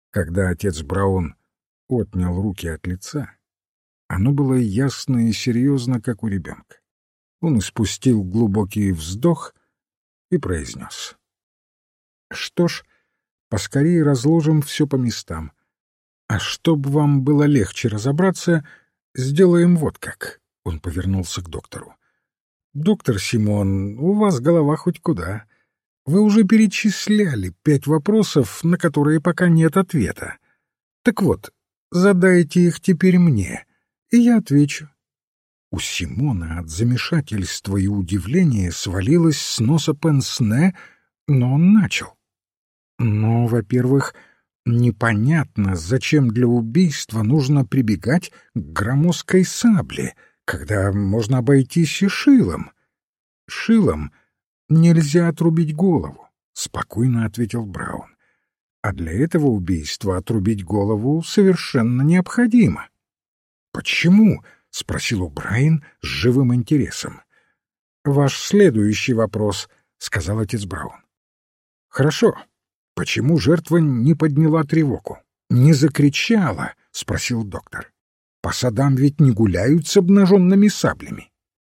Когда отец Браун отнял руки от лица, оно было ясно и серьезно, как у ребенка. Он испустил глубокий вздох и произнес: «Что ж, поскорее разложим все по местам. А чтобы вам было легче разобраться, сделаем вот как». Он повернулся к доктору. «Доктор Симон, у вас голова хоть куда. Вы уже перечисляли 5 вопросов, на которые пока нет ответа. Так вот, задайте их теперь мне, и я отвечу». У Симона от замешательства и удивления свалилось с носа пенсне, но он начал. «Но, во-первых, непонятно, зачем для убийства нужно прибегать к громоздкой сабле, когда можно обойтись и шилом». «Шилом нельзя отрубить голову», — спокойно ответил Браун. «А для этого убийства отрубить голову совершенно необходимо». «Почему?» — спросил О'Брайен с живым интересом. «Ваш следующий вопрос», — сказал отец Браун. «Хорошо. Почему жертва не подняла тревогу? Не закричала?» — спросил доктор. «По садам ведь не гуляют с обнаженными саблями».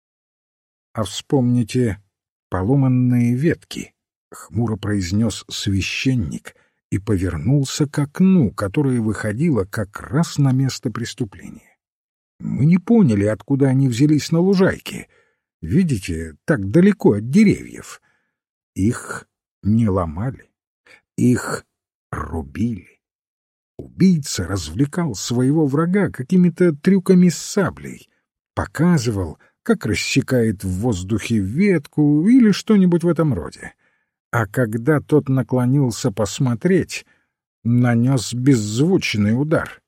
«А вспомните поломанные ветки», — хмуро произнес священник и повернулся к окну, которое выходило как раз на место преступления. «Мы не поняли, откуда они взялись на лужайке. Видите, так далеко от деревьев. Их не ломали, их рубили. Убийца развлекал своего врага какими-то трюками с саблей, показывал, как рассекает в воздухе ветку или что-нибудь в этом роде. А когда тот наклонился посмотреть, нанес беззвучный удар».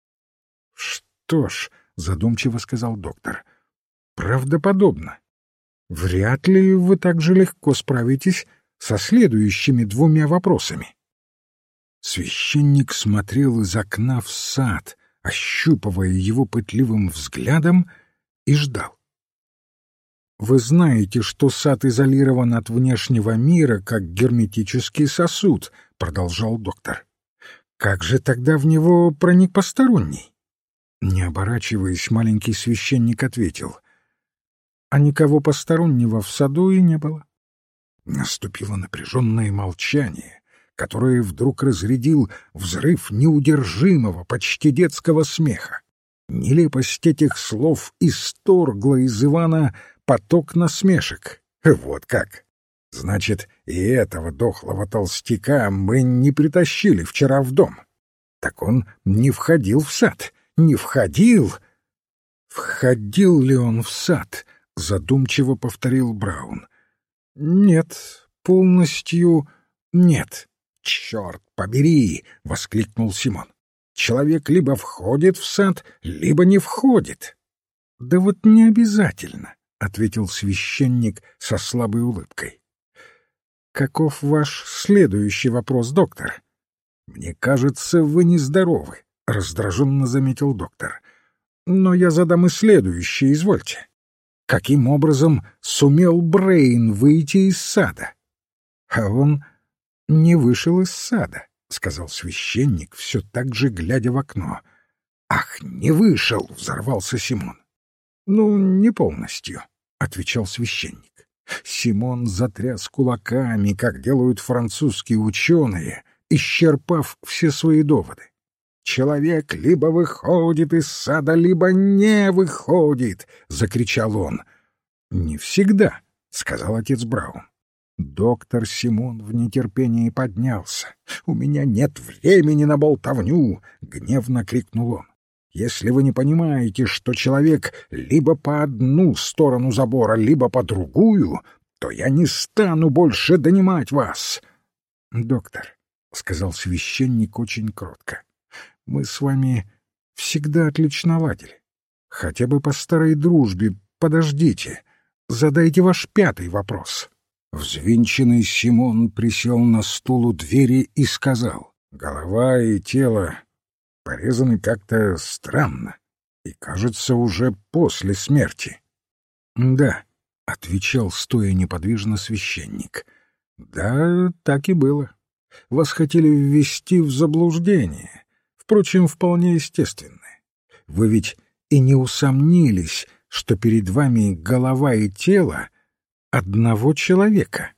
«Что ж», — задумчиво сказал доктор, — «правдоподобно. Вряд ли вы так же легко справитесь со следующими 2 вопросами». Священник смотрел из окна в сад, ощупывая его пытливым взглядом, и ждал. «Вы знаете, что сад изолирован от внешнего мира, как герметический сосуд», — продолжал доктор. «Как же тогда в него проник посторонний?» Не оборачиваясь, маленький священник ответил: «А никого постороннего в саду и не было». Наступило напряженное молчание, которое вдруг разрядил взрыв неудержимого, почти детского смеха. Нелепость этих слов исторгла из Ивана поток насмешек. «Вот как! Значит, и этого дохлого толстяка мы не притащили вчера в дом. Так он не входил в сад, не входил!» «Входил ли он в сад?» — задумчиво повторил Браун. «Нет, полностью нет». «Черт побери!» — воскликнул Симон. «Человек либо входит в сад, либо не входит». «Да вот не обязательно», — ответил священник со слабой улыбкой. «Каков ваш следующий вопрос, доктор?» «Мне кажется, вы нездоровы», — раздраженно заметил доктор. «Но я задам и следующий, извольте. Каким образом сумел Брейн выйти из сада?» «А он не вышел из сада», — сказал священник, все так же глядя в окно. «Ах, не вышел!» — взорвался Симон. «Ну, не полностью», — отвечал священник. Симон затряс кулаками, как делают французские ученые, исчерпав все свои доводы. «Человек либо выходит из сада, либо не выходит!» — закричал он. «Не всегда», — сказал отец Браун. Доктор Симон в нетерпении поднялся. «У меня нет времени на болтовню!» — гневно крикнул он. «Если вы не понимаете, что человек либо по одну сторону забора, либо по другую, то я не стану больше донимать вас!» «Доктор», — сказал священник очень кротко, — «мы с вами всегда отлично ладили. Хотя бы по старой дружбе. Подождите, задайте ваш 5-й вопрос». Взвинченный Симон присел на стул у двери и сказал: «Голова и тело порезаны как-то странно, и, кажется, уже после смерти». «Да», — отвечал стоя неподвижно священник, — «да, так и было. Вас хотели ввести в заблуждение, впрочем, вполне естественное. Вы ведь и не усомнились, что перед вами голова и тело одного человека.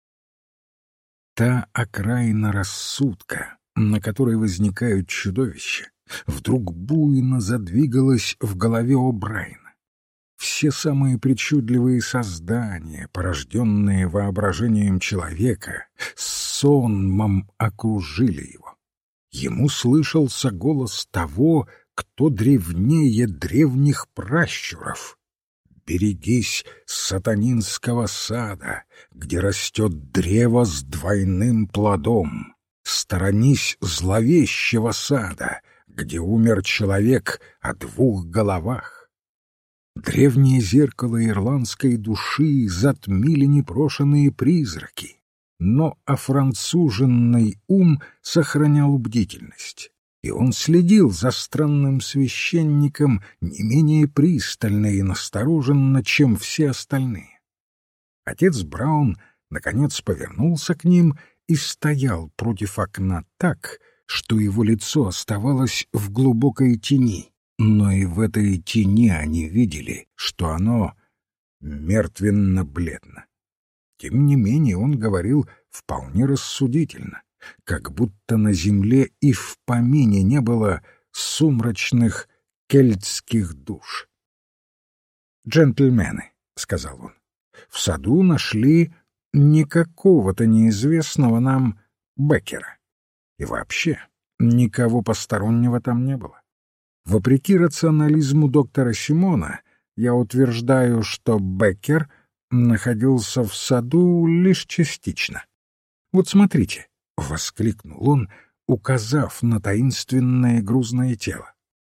Та окраина рассудка, на которой возникают чудовища, вдруг буйно задвигалась в голове О'Брайена. Все самые причудливые создания, порожденные воображением человека, сонмом окружили его. Ему слышался голос того, кто древнее древних пращуров. «Берегись сатанинского сада, где растет древо с двойным плодом. Сторонись зловещего сада, где умер человек о двух головах». Древнее зеркало ирландской души затмили непрошенные призраки, но офранцуженный ум сохранял бдительность, и он следил за странным священником не менее пристально и настороженно, чем все остальные. Отец Браун, наконец, повернулся к ним и стоял против окна так, что его лицо оставалось в глубокой тени. Но и в этой тени они видели, что оно мертвенно-бледно. Тем не менее он говорил вполне рассудительно, как будто на земле и в помине не было сумрачных кельтских душ. «Джентльмены», — сказал он, — «в саду нашли не какого-то неизвестного нам Беккера. И вообще никого постороннего там не было. Вопреки рационализму доктора Симона, я утверждаю, что Беккер находился в саду лишь частично. Вот смотрите, — воскликнул он, указав на таинственное грузное тело.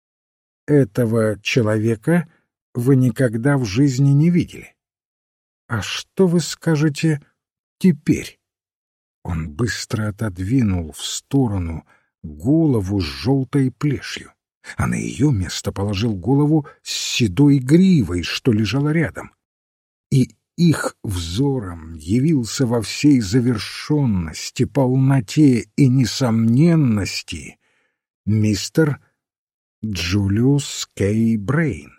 Этого человека вы никогда в жизни не видели. А что вы скажете теперь? Он быстро отодвинул в сторону голову с желтой плешью, а на ее место положил голову с седой гривой, что лежала рядом. И их взором явился во всей завершенности, полноте и несомненности мистер Джулиус Кей Брейн.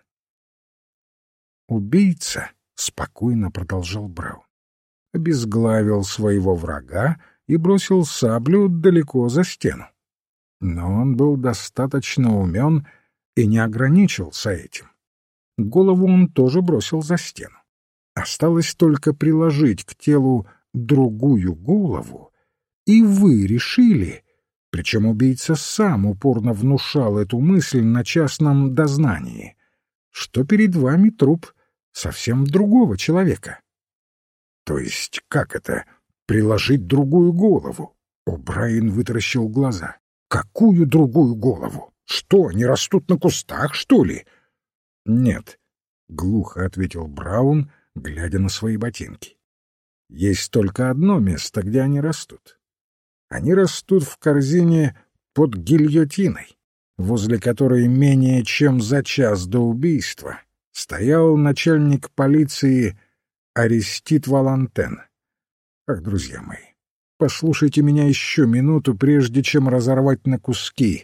«Убийца», — спокойно продолжал Браун, — обезглавил своего врага и бросил саблю далеко за стену. Но он был достаточно умен и не ограничился этим. Голову он тоже бросил за стену. Осталось только приложить к телу другую голову, и вы решили, причем убийца сам упорно внушал эту мысль на частном дознании, что перед вами труп совсем другого человека. То есть как это приложить другую голову? О'Брайен вытаращил глаза. Какую другую голову? Что, они растут на кустах, что ли? Нет, глухо ответил Браун, глядя на свои ботинки. Есть только одно место, где они растут. Они растут в корзине под гильотиной, возле которой менее чем за час до убийства стоял начальник полиции Арестит Валантен. Ах, друзья мои, послушайте меня еще минуту, прежде чем разорвать на куски.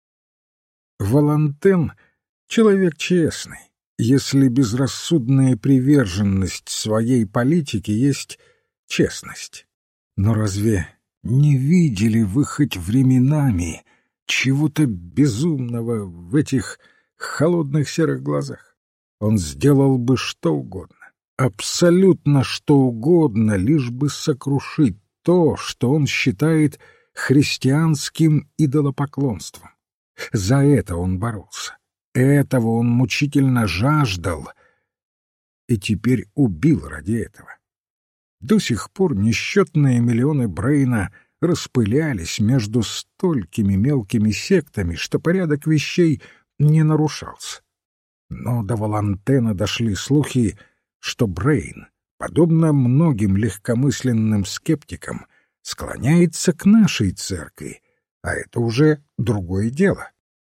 Валантен — человек честный, если безрассудная приверженность своей политике есть честность. Но разве не видели вы хоть временами чего-то безумного в этих холодных серых глазах? Он сделал бы что угодно, абсолютно что угодно, лишь бы сокрушить то, что он считает христианским идолопоклонством. За это он боролся, этого он мучительно жаждал и теперь убил ради этого. До сих пор несчетные миллионы Брейна распылялись между столькими мелкими сектами, что порядок вещей не нарушался. Но до Валантена дошли слухи, что Брейн, подобно многим легкомысленным скептикам, склоняется к нашей церкви, а это уже другое дело.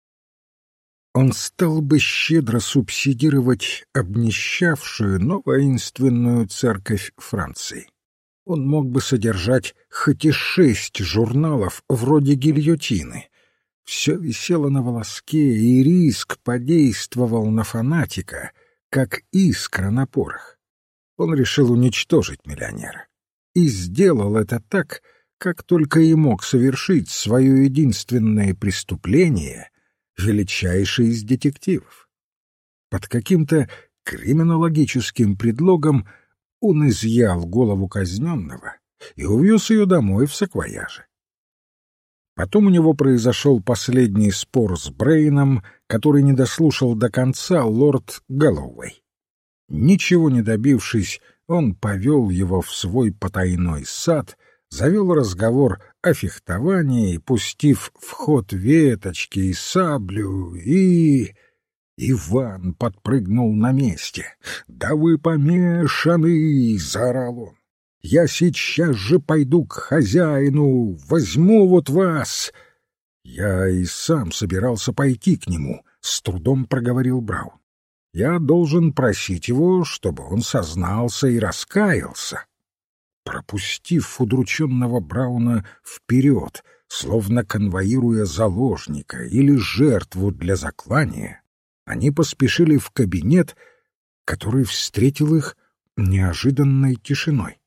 Он стал бы щедро субсидировать обнищавшую, но воинственную церковь Франции. Он мог бы содержать хоть и 6 журналов вроде гильотины. Все висело на волоске, и риск подействовал на фанатика, как искра на порох. Он решил уничтожить миллионера. И сделал это так, как только и мог совершить свое единственное преступление, величайший из детективов. Под каким-то криминологическим предлогом он изъял голову казненного и увез ее домой в саквояже. Потом у него произошел последний спор с Брейном, который не дослушал до конца лорд Гэллоуэй. Ничего не добившись, он повел его в свой потайной сад, завел разговор о фехтовании, пустив в ход веточки и саблю, и... Иван подпрыгнул на месте. «Да вы помешаны!» — заорал он. «Я сейчас же пойду к хозяину, возьму вот вас!» «Я и сам собирался пойти к нему», — с трудом проговорил Браун. «Я должен просить его, чтобы он сознался и раскаялся». Пропустив удрученного Брауна вперед, словно конвоируя заложника или жертву для заклания, они поспешили в кабинет, который встретил их неожиданной тишиной.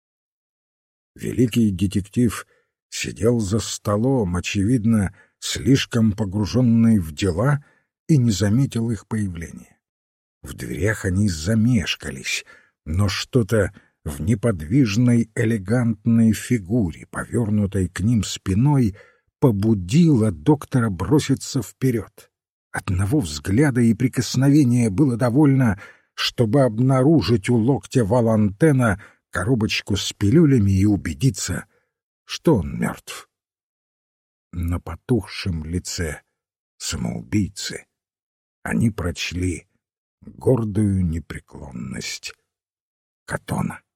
Великий детектив сидел за столом, очевидно, слишком погруженный в дела, и не заметил их появления. В дверях они замешкались, но что-то в неподвижной элегантной фигуре, повернутой к ним спиной, побудило доктора броситься вперед. Одного взгляда и прикосновения было довольно, чтобы обнаружить у локтя Валантена коробочку с пилюлями и убедиться, что он мертв. На потухшем лице самоубийцы они прочли гордую непреклонность Каттона.